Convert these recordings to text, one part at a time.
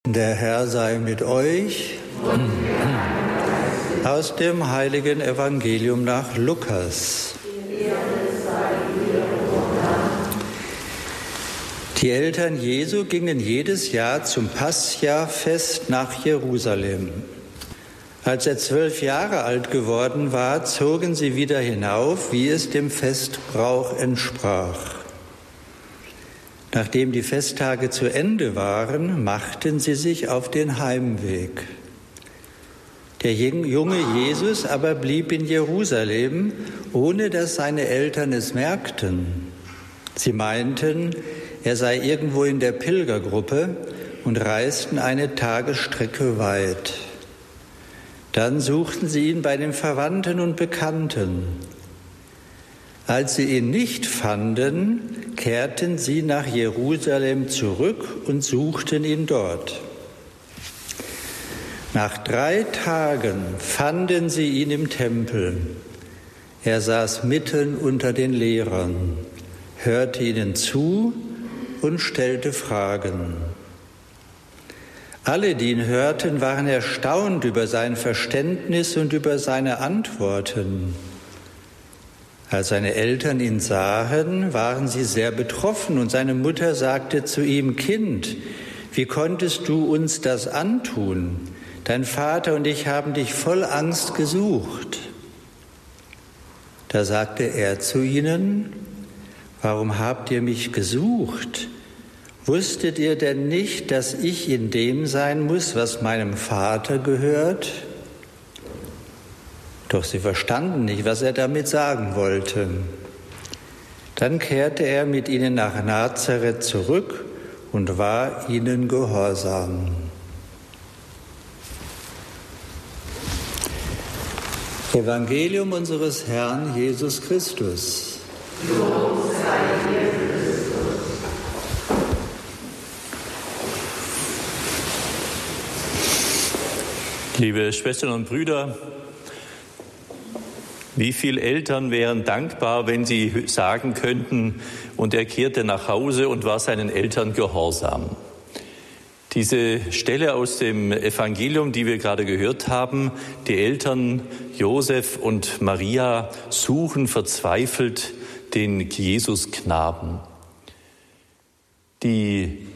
Der Herr sei mit euch. Aus dem heiligen Evangelium nach Lukas. Die Eltern Jesu gingen jedes Jahr zum Pascha-Fest nach Jerusalem. Als er 12 Jahre alt geworden war, zogen sie wieder hinauf, wie es dem Festbrauch entsprach. Nachdem die Festtage zu Ende waren, machten sie sich auf den Heimweg. Der junge Jesus aber blieb in Jerusalem, ohne dass seine Eltern es merkten. Sie meinten, er sei irgendwo in der Pilgergruppe und reisten eine Tagesstrecke weit. Dann suchten sie ihn bei den Verwandten und Bekannten. Als sie ihn nicht fanden, kehrten sie nach Jerusalem zurück und suchten ihn dort. Nach 3 Tagen fanden sie ihn im Tempel. Er saß mitten unter den Lehrern, hörte ihnen zu und stellte Fragen. Alle, die ihn hörten, waren erstaunt über sein Verständnis und über seine Antworten. Als seine Eltern ihn sahen, waren sie sehr betroffen und seine Mutter sagte zu ihm: Kind, wie konntest du uns das antun? Dein Vater und ich haben dich voll Angst gesucht. Da sagte er zu ihnen: Warum habt ihr mich gesucht? Wusstet ihr denn nicht, dass ich in dem sein muss, was meinem Vater gehört? Doch sie verstanden nicht, was er damit sagen wollte. Dann kehrte er mit ihnen nach Nazareth zurück und war ihnen gehorsam. Evangelium unseres Herrn Jesus Christus. Lob sei dir, Christus. Liebe Schwestern und Brüder, wie viele Eltern wären dankbar, wenn sie sagen könnten, und er kehrte nach Hause und war seinen Eltern gehorsam. Diese Stelle aus dem Evangelium, die wir gerade gehört haben, die Eltern Josef und Maria suchen verzweifelt den Jesusknaben. Die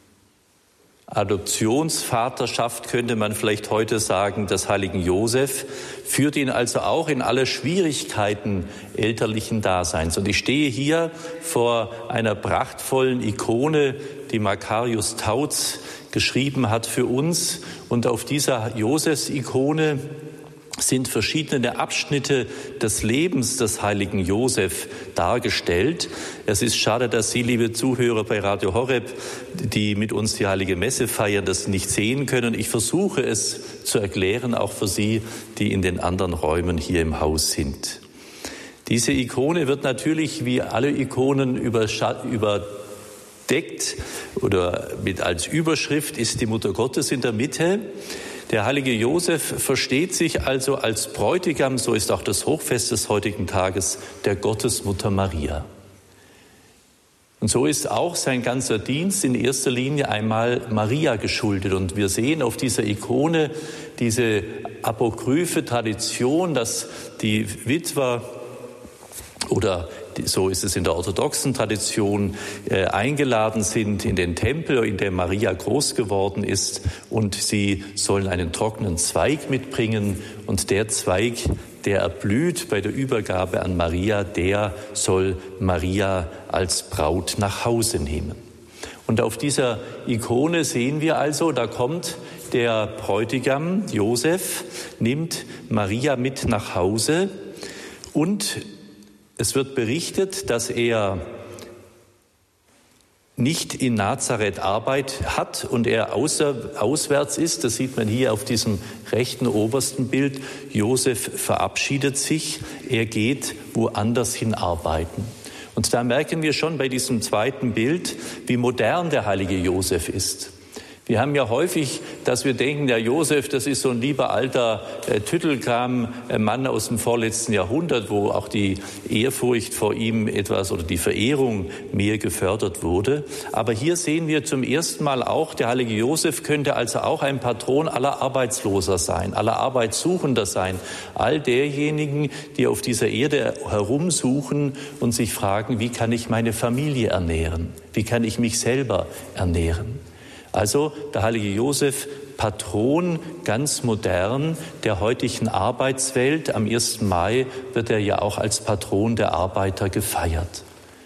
Adoptionsvaterschaft, könnte man vielleicht heute sagen, des heiligen Josef, führt ihn also auch in alle Schwierigkeiten elterlichen Daseins. Und ich stehe hier vor einer prachtvollen Ikone, die Makarius Tautz geschrieben hat für uns. Und auf dieser Josefs-Ikone sind verschiedene Abschnitte des Lebens des heiligen Josef dargestellt. Es ist schade, dass Sie, liebe Zuhörer bei Radio Horeb, die mit uns die Heilige Messe feiern, das nicht sehen können. Ich versuche es zu erklären, auch für Sie, die in den anderen Räumen hier im Haus sind. Diese Ikone wird natürlich wie alle Ikonen überdeckt oder mit als Überschrift ist die Mutter Gottes in der Mitte. Der heilige Josef versteht sich also als Bräutigam, so ist auch das Hochfest des heutigen Tages, der Gottesmutter Maria. Und so ist auch sein ganzer Dienst in erster Linie einmal Maria geschuldet. Und wir sehen auf dieser Ikone diese apokryphe Tradition, dass die Witwer oder so ist es in der orthodoxen Tradition, eingeladen sind in den Tempel, in dem Maria groß geworden ist, und sie sollen einen trockenen Zweig mitbringen, und der Zweig, der erblüht bei der Übergabe an Maria, der soll Maria als Braut nach Hause nehmen. Und auf dieser Ikone sehen wir also, da kommt der Bräutigam Josef, nimmt Maria mit nach Hause, und es wird berichtet, dass er nicht in Nazareth Arbeit hat und er auswärts ist. Das sieht man hier auf diesem rechten obersten Bild. Josef verabschiedet sich, er geht woanders hin arbeiten. Und da merken wir schon bei diesem zweiten Bild, wie modern der heilige Josef ist. Wir haben ja häufig, dass wir denken, der Josef, das ist so ein lieber alter Tüttelkram-Mann aus dem vorletzten Jahrhundert, wo auch die Ehrfurcht vor ihm etwas oder die Verehrung mehr gefördert wurde. Aber hier sehen wir zum ersten Mal auch, der heilige Josef könnte also auch ein Patron aller Arbeitsloser sein, aller Arbeitssuchender sein, all derjenigen, die auf dieser Erde herumsuchen und sich fragen, wie kann ich meine Familie ernähren? Wie kann ich mich selber ernähren? Also der heilige Josef, Patron, ganz modern der heutigen Arbeitswelt. Am 1. Mai wird er ja auch als Patron der Arbeiter gefeiert.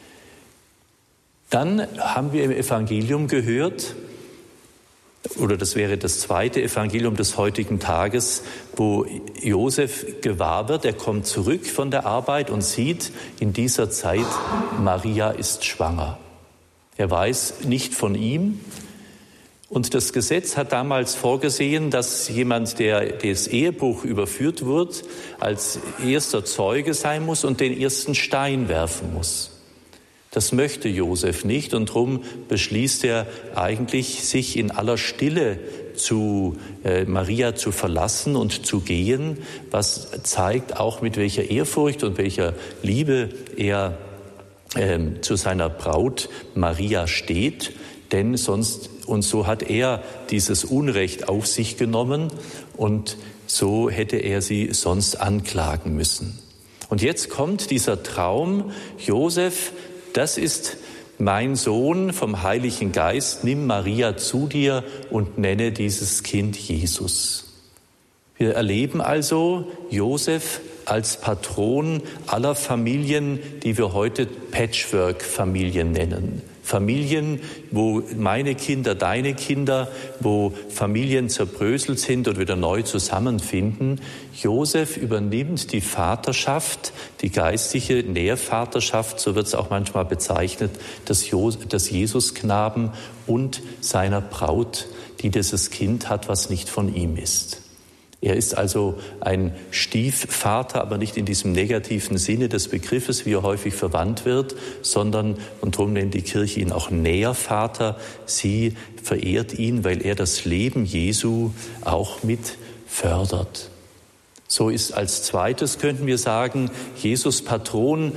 Dann haben wir im Evangelium gehört, oder das wäre das zweite Evangelium des heutigen Tages, wo Josef gewahr wird, er kommt zurück von der Arbeit und sieht in dieser Zeit, Maria ist schwanger. Er weiß nicht von ihm. Und das Gesetz hat damals vorgesehen, dass jemand, der das Ehebruch überführt wird, als erster Zeuge sein muss und den ersten Stein werfen muss. Das möchte Josef nicht und darum beschließt er eigentlich, sich in aller Stille zu Maria zu verlassen und zu gehen, was zeigt auch, mit welcher Ehrfurcht und welcher Liebe er zu seiner Braut Maria steht, denn sonst und so hat er dieses Unrecht auf sich genommen und so hätte er sie sonst anklagen müssen. Und jetzt kommt dieser Traum, Josef, das ist mein Sohn vom Heiligen Geist, nimm Maria zu dir und nenne dieses Kind Jesus. Wir erleben also Josef als Patron aller Familien, die wir heute Patchwork-Familien nennen. Familien, wo meine Kinder, deine Kinder, wo Familien zerbröselt sind und wieder neu zusammenfinden. Josef übernimmt die Vaterschaft, die geistliche Nährvaterschaft, so wird es auch manchmal bezeichnet, des Jesusknaben und seiner Braut, die dieses Kind hat, was nicht von ihm ist. Er ist also ein Stiefvater, aber nicht in diesem negativen Sinne des Begriffes, wie er häufig verwandt wird, sondern, und darum nennt die Kirche ihn auch Nährvater, sie verehrt ihn, weil er das Leben Jesu auch mit fördert. So ist als zweites, könnten wir sagen, Josef Patron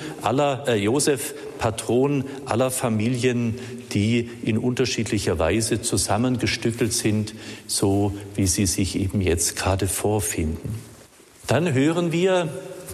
aller Familien, die in unterschiedlicher Weise zusammengestückelt sind, so wie sie sich eben jetzt gerade vorfinden. Dann hören wir,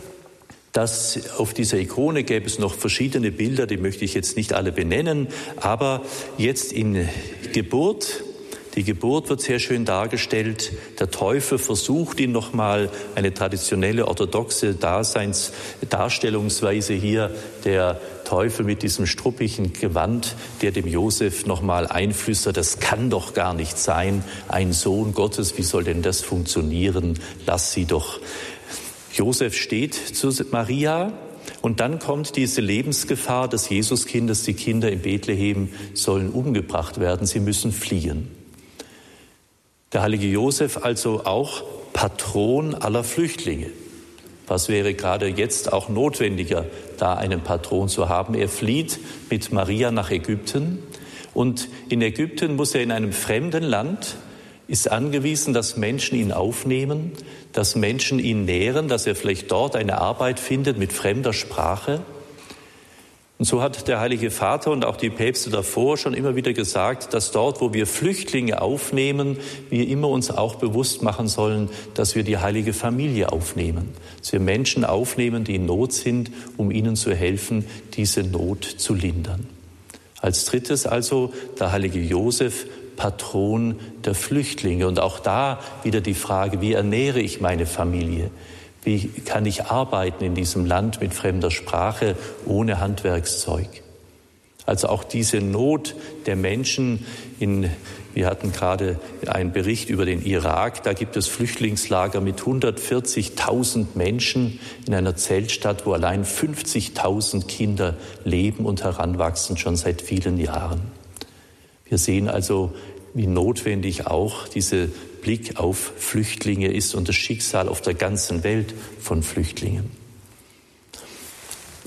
dass auf dieser Ikone gäbe es noch verschiedene Bilder, die möchte ich jetzt nicht alle benennen, aber jetzt in Geburt, die Geburt wird sehr schön dargestellt. Der Teufel versucht ihn nochmal, eine traditionelle orthodoxe Darstellungsweise hier, der Teufel mit diesem struppigen Gewand, der dem Josef nochmal einflüstert, das kann doch gar nicht sein, ein Sohn Gottes, wie soll denn das funktionieren? Lass sie doch. Josef steht zu Maria und dann kommt diese Lebensgefahr des Jesuskindes, die Kinder in Bethlehem sollen umgebracht werden, sie müssen fliehen. Der heilige Josef also auch Patron aller Flüchtlinge. Was wäre gerade jetzt auch notwendiger, da einen Patron zu haben? Er flieht mit Maria nach Ägypten und in Ägypten muss er in einem fremden Land, ist angewiesen, dass Menschen ihn aufnehmen, dass Menschen ihn nähren, dass er vielleicht dort eine Arbeit findet mit fremder Sprache. Und so hat der Heilige Vater und auch die Päpste davor schon immer wieder gesagt, dass dort, wo wir Flüchtlinge aufnehmen, wir immer uns auch bewusst machen sollen, dass wir die heilige Familie aufnehmen. Dass wir Menschen aufnehmen, die in Not sind, um ihnen zu helfen, diese Not zu lindern. Als drittes also der heilige Josef, Patron der Flüchtlinge. Und auch da wieder die Frage, wie ernähre ich meine Familie? Wie kann ich arbeiten in diesem Land mit fremder Sprache, ohne Handwerkszeug? Also auch diese Not der Menschen wir hatten gerade einen Bericht über den Irak, da gibt es Flüchtlingslager mit 140.000 Menschen in einer Zeltstadt, wo allein 50.000 Kinder leben und heranwachsen, schon seit vielen Jahren. Wir sehen also, wie notwendig auch dieser Blick auf Flüchtlinge ist und das Schicksal auf der ganzen Welt von Flüchtlingen.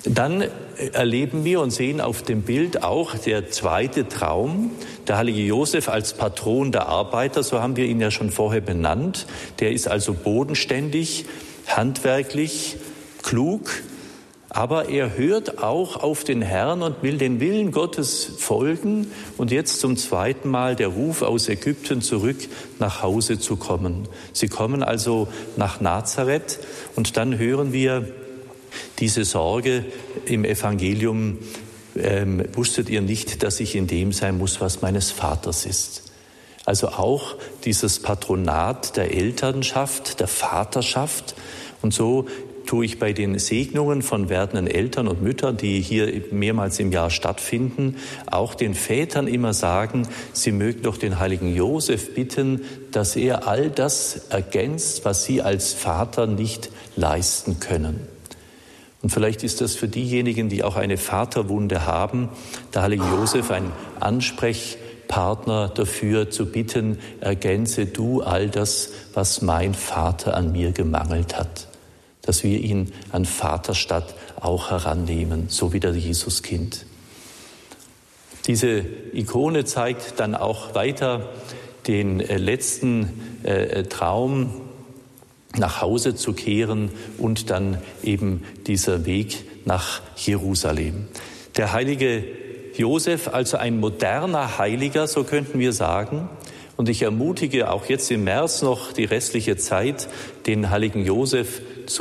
Dann erleben wir und sehen auf dem Bild auch der zweite Traum, der heilige Josef als Patron der Arbeiter, so haben wir ihn ja schon vorher benannt. Der ist also bodenständig, handwerklich, klug, aber er hört auch auf den Herrn und will den Willen Gottes folgen und jetzt zum zweiten Mal der Ruf aus Ägypten zurück nach Hause zu kommen. Sie kommen also nach Nazareth und dann hören wir diese Sorge im Evangelium, wusstet ihr nicht, dass ich in dem sein muss, was meines Vaters ist? Also auch dieses Patronat der Elternschaft, der Vaterschaft. Und so tue ich bei den Segnungen von werdenden Eltern und Müttern, die hier mehrmals im Jahr stattfinden, auch den Vätern immer sagen, sie mögen doch den heiligen Josef bitten, dass er all das ergänzt, was sie als Vater nicht leisten können. Und vielleicht ist das für diejenigen, die auch eine Vaterwunde haben, der heilige Josef ein Ansprechpartner dafür zu bitten, ergänze du all das, was mein Vater an mir gemangelt hat. Dass wir ihn an Vaterstatt auch herannehmen, so wie das Jesuskind. Diese Ikone zeigt dann auch weiter den letzten Traum, nach Hause zu kehren und dann eben dieser Weg nach Jerusalem. Der heilige Josef, also ein moderner Heiliger, so könnten wir sagen. Und ich ermutige auch jetzt im März noch die restliche Zeit, den heiligen Josef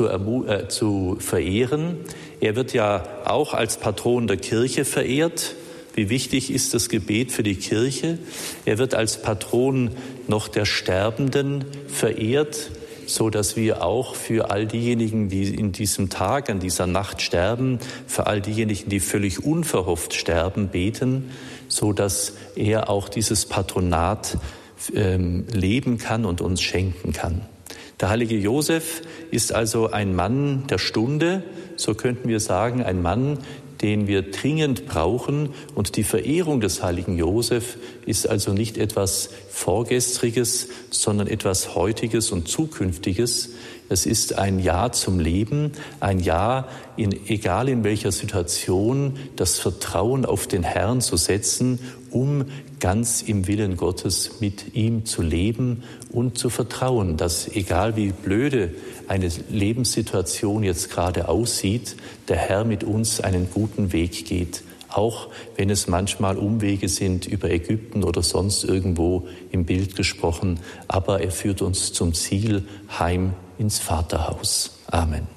zu verehren. Er wird ja auch als Patron der Kirche verehrt. Wie wichtig ist das Gebet für die Kirche? Er wird als Patron noch der Sterbenden verehrt, so dass wir auch für all diejenigen, die in diesem Tag, an dieser Nacht sterben, für all diejenigen, die völlig unverhofft sterben, beten, so dass er auch dieses Patronat leben kann und uns schenken kann. Der heilige Josef ist also ein Mann der Stunde, so könnten wir sagen, ein Mann, den wir dringend brauchen. Und die Verehrung des heiligen Josef ist also nicht etwas Vorgestriges, sondern etwas Heutiges und Zukünftiges. Es ist ein Ja zum Leben, ein Ja, egal in welcher Situation, das Vertrauen auf den Herrn zu setzen, um ganz im Willen Gottes mit ihm zu leben und zu vertrauen, dass egal wie blöde eine Lebenssituation jetzt gerade aussieht, der Herr mit uns einen guten Weg geht, auch wenn es manchmal Umwege sind über Ägypten oder sonst irgendwo im Bild gesprochen, aber er führt uns zum Ziel heim ins Vaterhaus. Amen.